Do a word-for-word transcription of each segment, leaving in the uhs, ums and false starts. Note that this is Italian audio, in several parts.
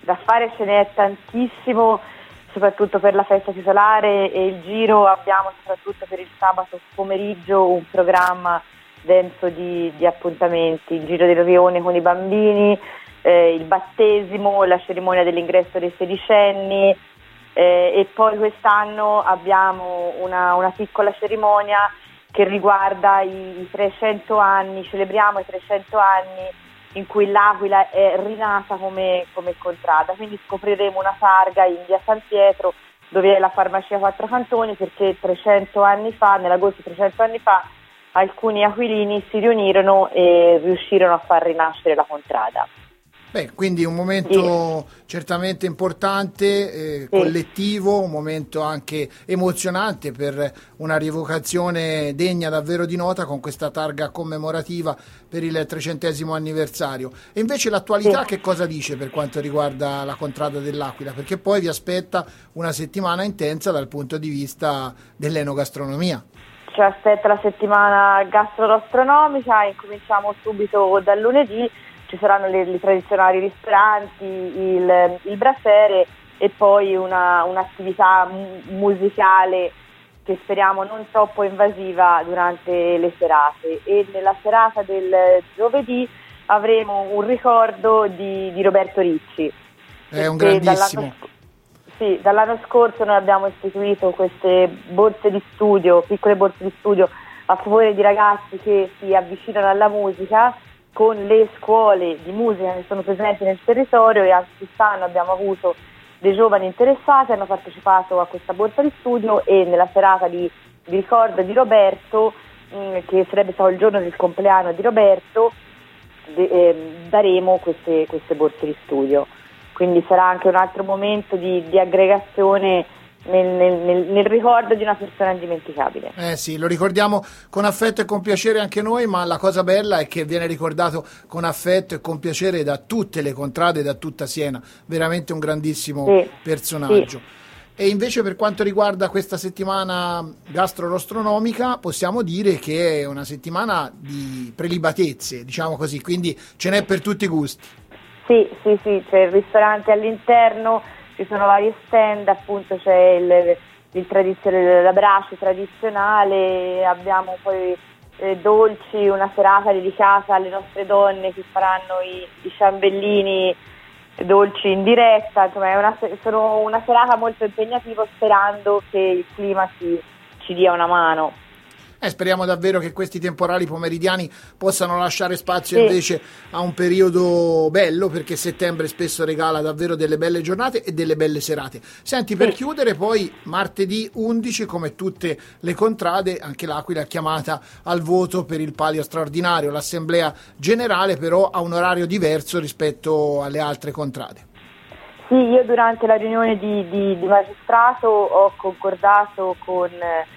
da fare ce n'è tantissimo, soprattutto per la festa titolare, e il giro abbiamo soprattutto per il sabato pomeriggio un programma denso di, di appuntamenti, il giro del rione con i bambini, eh, il battesimo, la cerimonia dell'ingresso dei sedicenni, eh, e poi quest'anno abbiamo una, una piccola cerimonia che riguarda i, i trecento anni, celebriamo i trecento anni in cui l'Aquila è rinata come, come contrada, quindi scopriremo una targa in via San Pietro dove è la farmacia Quattro Cantoni, perché trecento anni fa, nell'agosto di trecento anni fa, alcuni aquilini si riunirono e riuscirono a far rinascere la contrada. Beh, quindi un momento sì. certamente importante, eh, sì. collettivo, un momento anche emozionante per una rievocazione degna davvero di nota con questa targa commemorativa per il trecentesimo anniversario. E invece l'attualità sì. che cosa dice per quanto riguarda la contrada dell'Aquila? Perché poi vi aspetta una settimana intensa dal punto di vista dell'enogastronomia. Ci aspetta la settimana gastrogastronomica, incominciamo subito dal lunedì. Ci saranno le, le tradizionali ristoranti, il, il brasserie e poi una, un'attività musicale che speriamo non troppo invasiva durante le serate. E nella serata del giovedì avremo un ricordo di, di Roberto Ricci. È un grandissimo. Dall'anno, sì, dall'anno scorso noi abbiamo istituito queste borse di studio, piccole borse di studio a favore di ragazzi che si avvicinano alla musica, con le scuole di musica che sono presenti nel territorio, e anche quest'anno abbiamo avuto dei giovani interessati, hanno partecipato a questa borsa di studio, e nella serata di, di ricordo di Roberto, mh, che sarebbe stato il giorno del compleanno di Roberto, de, eh, daremo queste, queste borse di studio. Quindi sarà anche un altro momento di, di aggregazione Nel, nel, nel ricordo di una persona indimenticabile. Eh sì, lo ricordiamo con affetto e con piacere anche noi, ma la cosa bella è che viene ricordato con affetto e con piacere da tutte le contrade, da tutta Siena, veramente un grandissimo sì, personaggio. Sì. E invece per quanto riguarda questa settimana gastrogastronomica possiamo dire che è una settimana di prelibatezze, diciamo così, quindi ce n'è per tutti i gusti. Sì, sì, sì, c'è il ristorante all'interno, ci sono vari stand, appunto c'è il, il tradizionale, la brace tradizionale, abbiamo poi eh, dolci, una serata dedicata alle nostre donne che faranno i, i ciambellini dolci in diretta, insomma è una, sono una serata molto impegnativa, sperando che il clima ci, ci dia una mano. Eh, speriamo davvero che questi temporali pomeridiani possano lasciare spazio sì. invece a un periodo bello, perché settembre spesso regala davvero delle belle giornate e delle belle serate. Senti, per sì. chiudere poi martedì undici, come tutte le contrade, anche l'Aquila è chiamata al voto per il palio straordinario. L'assemblea generale però ha un orario diverso rispetto alle altre contrade. Sì, io durante la riunione di, di, di magistrato ho concordato con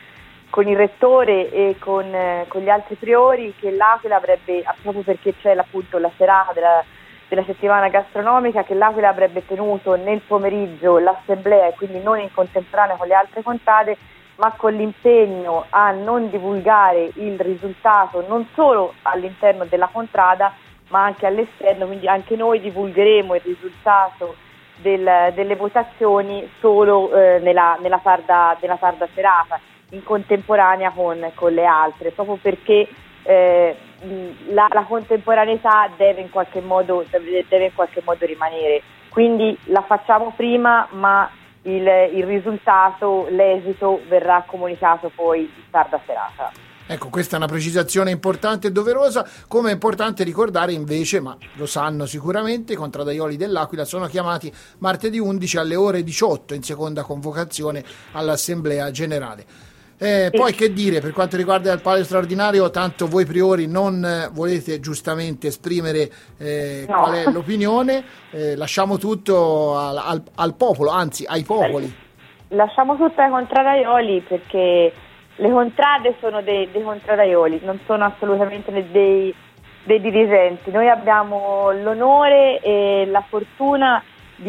con il rettore e con, eh, con gli altri priori che l'Aquila avrebbe, proprio perché c'è appunto la serata della, della settimana gastronomica, che l'Aquila avrebbe tenuto nel pomeriggio l'assemblea, e quindi non in contemporanea con le altre contrade, ma con l'impegno a non divulgare il risultato non solo all'interno della contrada ma anche all'esterno, quindi anche noi divulgheremo il risultato del, delle votazioni solo eh, nella, nella, tarda, nella tarda serata, in contemporanea con, con le altre, proprio perché eh, la, la contemporaneità deve in qualche modo deve, deve in qualche modo rimanere, quindi la facciamo prima, ma il, il risultato, l'esito verrà comunicato poi in tarda serata. Ecco, questa è una precisazione importante e doverosa. Come è importante ricordare invece, ma lo sanno sicuramente, i contradaioli dell'Aquila sono chiamati martedì undici alle ore diciotto in seconda convocazione all'Assemblea Generale. Eh, sì. Poi che dire per quanto riguarda il palio straordinario, tanto voi priori non eh, volete giustamente esprimere eh, no. qual è l'opinione, eh, lasciamo tutto al, al, al popolo, anzi ai popoli. Lasciamo tutto ai contradaioli, perché le contrade sono dei, dei contradaioli, non sono assolutamente dei, dei dirigenti. Noi abbiamo l'onore e la fortuna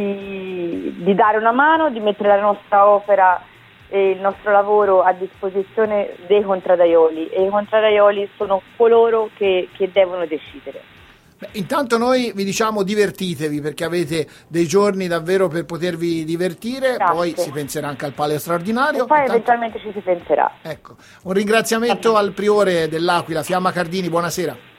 di, di dare una mano, di mettere la nostra opera e il nostro lavoro a disposizione dei contradaioli, e i contradaioli sono coloro che, che devono decidere. Beh, intanto noi vi diciamo divertitevi, perché avete dei giorni davvero per potervi divertire. Grazie. Poi si penserà anche al palio straordinario. E poi intanto, eventualmente ci si penserà. Ecco, un ringraziamento al priore dell'Aquila, Fiamma Cardini, buonasera.